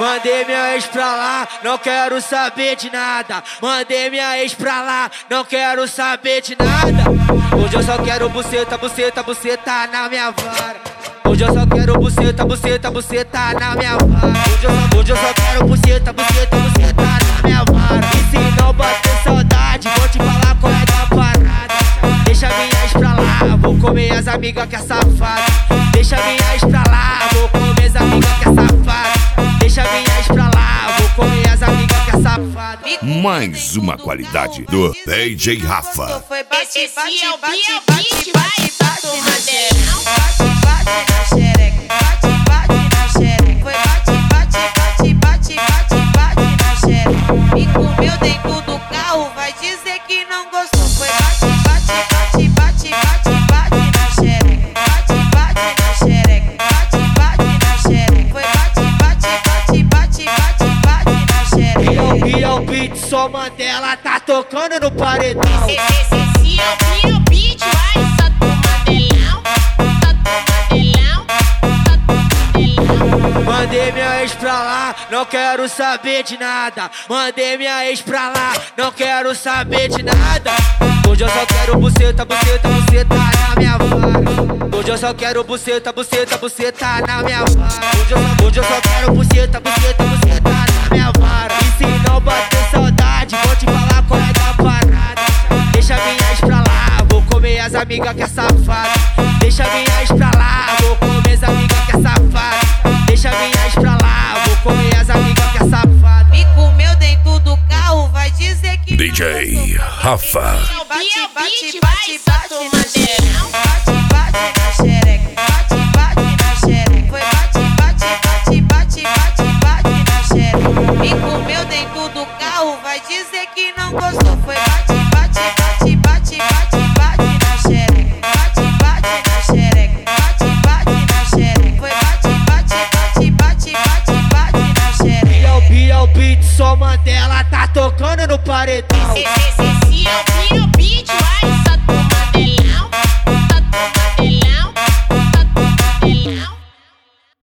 Mandei minha ex pra lá, não quero saber de nada. Mandei minha ex pra lá, não quero saber de nada. Hoje eu só quero buceta, buceta, buceta na minha vara. Hoje eu só quero buceta, buceta, buceta na minha vara. Hoje eu só quero buceta, buceta, buceta na minha vara. E se não bater saudade, vou te falar qual é da parada. Deixa minha ex pra lá, vou comer as amigas que é safada. Deixa minha ex pra lá, vou comer as amigas que é safada. Deixa minha ex pra lá, vou comer as amigas que é safada. Mais uma qualidade do DJ Rafa. Foi bate, bate, bate, bate, bate, bate no madeirão. Bate, bate na xereca, bate, bate na xereca. Foi bate, bate, bate, bate, bate, bate na xereca. Me comeu dentro do carro, vai dizer que não gostou. Foi bate, bate, bate, bate, bate, bate na xereca. Bate, bate na xereca, bate, bate na xereca. Foi bate, bate, bate, bate, bate, bate na xereca. E é o beat, só Mandela tá tocando no paredão. Esse é o beat, vai só do Mandelão, só do Mandelão, só do Mandelão. Mandei minha ex pra lá, não quero saber de nada. Mandei minha ex pra lá, não quero saber de nada. Hoje eu só quero buceta, buceta, buceta na minha vara. Hoje eu só quero buceta, buceta, buceta na minha vara. Hoje eu só quero buceta, buceta, buceta na minha vara. E se não bater saudade, vou te falar qual é da parada. Deixa minha ex pra lá, vou comer as amigas que é safada. Deixa minha ex pra lá, vou comer as amigas que é safada. Deixa minha ex pra lá, vou comer as amigas que é safada. Me comeu dentro do carro, vai dizer que DJ Rafa. bate, bate, bate, bate no madeirão. Bate, bate na xereca, bate, bate na xereca. Foi bate, bate, bate, bate, bate, bate na xereca. Me comeu dentro do carro, vai dizer que não gostou.